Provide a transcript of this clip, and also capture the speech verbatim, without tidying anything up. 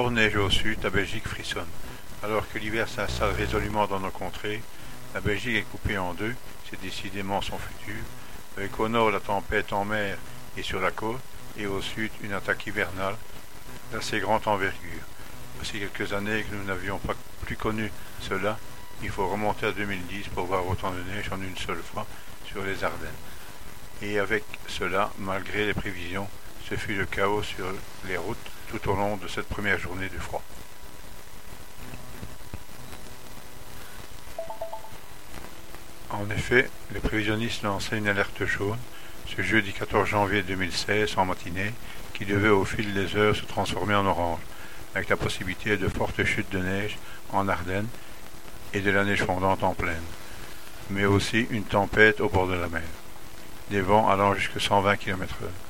nord neige au sud, la Belgique frissonne. Alors que l'hiver s'installe résolument dans nos contrées, la Belgique est coupée en deux, c'est décidément son futur, avec au nord la tempête en mer et sur la côte, et au sud une attaque hivernale d'assez grande envergure. Voici quelques années que nous n'avions pas plus connu cela. Il faut remonter à deux mille dix pour voir autant de neige en une seule fois sur les Ardennes. Et avec cela, malgré les prévisions, ce fut le chaos sur les routes tout au long de cette première journée de froid. En effet, les prévisionnistes lançaient une alerte jaune ce jeudi quatorze janvier deux mille seize en matinée qui devait au fil des heures se transformer en orange, avec la possibilité de fortes chutes de neige en Ardennes et de la neige fondante en plaine, mais aussi une tempête au bord de la mer, des vents allant jusqu'à cent vingt kilomètres heure.